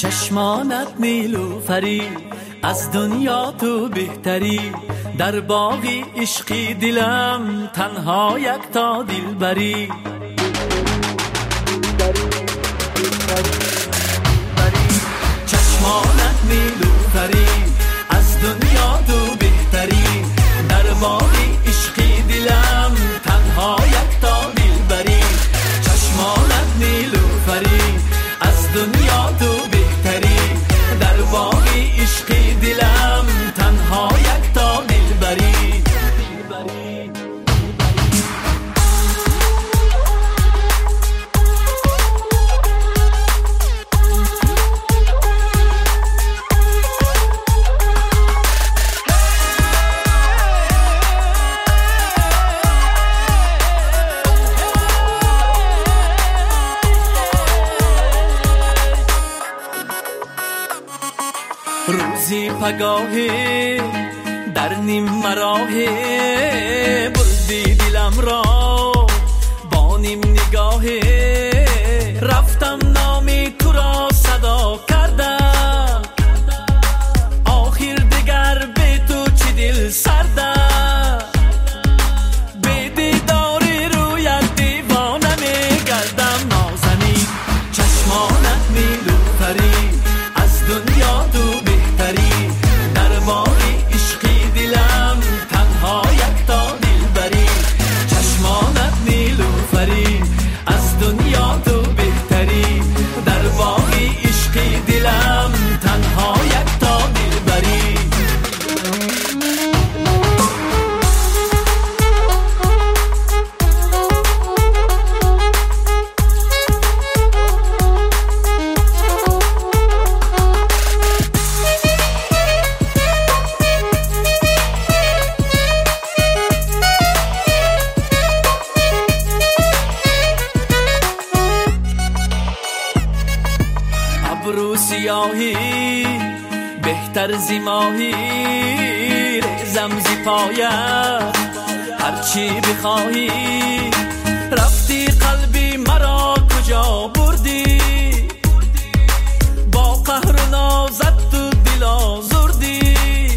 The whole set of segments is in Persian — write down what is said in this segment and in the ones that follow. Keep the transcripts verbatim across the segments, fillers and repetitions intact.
چشمانت نیلوفری، از دنیا تو بهتری، در باغی عشقی دلم تنها یک تا دلبری. چشمانت نیلوفری، از دنیا تو بهتری، در باغی عشقی دلم تنها یک تا دلبری. چشمانت نیلوفری، از دنیا تو بهتری، در باغی عشقی دلم تنها یک تا دلبری. روزی پگاهی در نیم مراهی، بردی دلم را با نیم نگاهی. رفتم نامی تو را صدا کردم، آخر دیگر به تو چی دل سردم. به دیداری رویت دیوانه می گردم نازنین. چشمانت نیلوفری، از دنیا تو بهتری، در باغی عشقی دلم تنها یک تا دلبری. چشمانت نیلوفری، از دنیا تو بهتری، در باغی عشقی دلم تنها یک تا دلبری. ابرو سیاهی بهتر زی ماهی، ریزم زی پایت هرچی بخواهی. رفتی قلبی مرا کجا بردی، با قهر و نازت تو دل آزردی.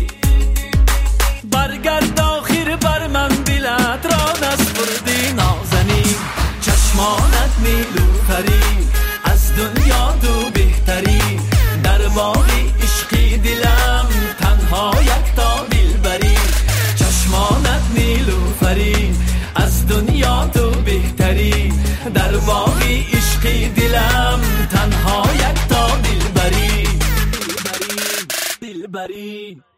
برگرد آخر بر من دلت را نسپردی نازنین. چشمانت نیلوفری، از دنیا تو بهتری، در باغی عشقی دلم تنها یک تا دلبری. چشمانت نیلوفری، از دنیا تو بهتری، در باغی عشقی دلم تنها یک تا دلبری. دلبری